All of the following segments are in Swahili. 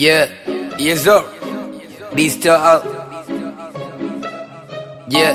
Yeah, yes sir. This still out. Yeah.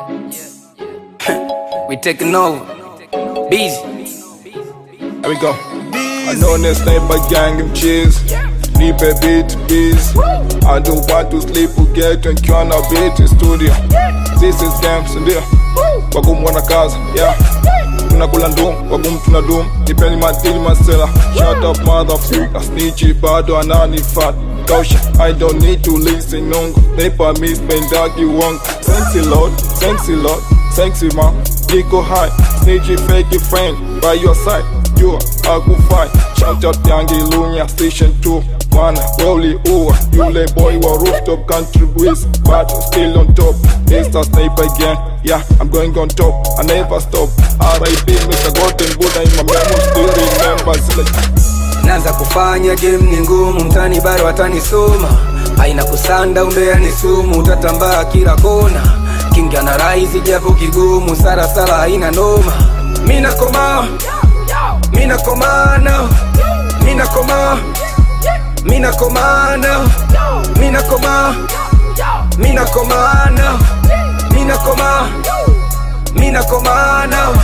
We taking over. Busy. Here we go. I know this sniper gang of cheese. Need a bit biz. I don't want to sleep or get and can a bit in studio. This is games in there. Wagum wana kaza, yeah. Tunakula ndum, wagum tunadum. Depending matili masela. Shut up motherfucker, snitchy bado anani fat. Kausha, I don't need to listen nongo. Nepa miss pendaki wong. Thanks a lot, thanks a lot, thanks a man. Nico high, snitchy fake friend by your side. You are good fight. Shout out Yangi Lunya Station 2. One rolly over. You lay boy wa rooftop country breeze, but still on top. Mr. Sniper again. Yeah, I'm going on top. I never stop. R.I.P. Mr. Golden Buddha in my memory still remembers. Naanza kufanya game ni ngumu, mtani bado watanisoma. Haina kusanda umbea ni sumu, utatambaa kila kona. Kinga na rise japo kigumu, sara haina noma. Mina koma, mina koma now. Mina koma, mina koma now. Mina koma, mina koma now. Mina koma, mina koma now.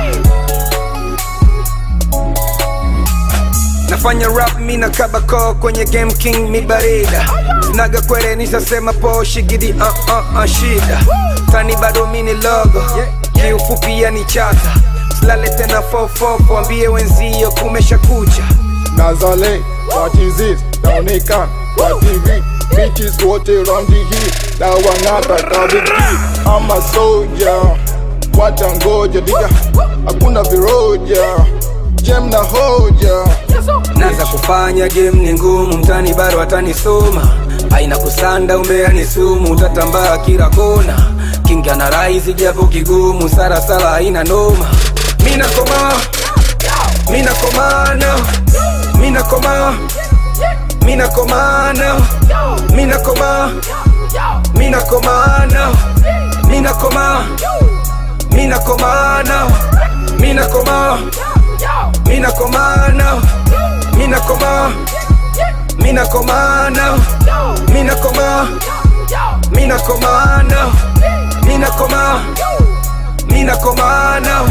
Nafanya rap mina kabako kwenye game king mi barida. Sinaga kwere nishasema po shigidi shida. Tani bado mini logo, kiufupi ya ni chata. Slale tena 444, ambie wenzio kumesha kucha. Nazale, what is it? Naonekana, what TV? Bitches wote around the heat. Na wanata kabiki. I'm a soldier. Watangoja diga. Hakuna viroja. Jem na hoja. Naanza kufanya game ni ngumu, mtani bado watanisoma. Haina kusanda umbea ni sumu, utatambaa kila kona. Kinga na rise japo kigumu, sara haina noma. Mina koma, mina koma now. Mina koma, mina koma now. Mina koma, mina koma now. Mina koma, mina koma now. Mina koma, mina koma now. Mina koma, mina koma now. Mina koma, mina koma now. Mina koma, mina koma now.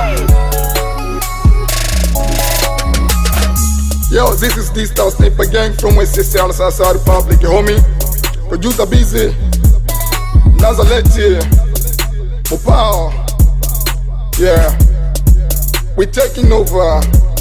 Yo, this is this Star Sniper Gang from West South Republic, homie. Producer Busy, Nazaleti, Mopao. Yeah, we're taking over.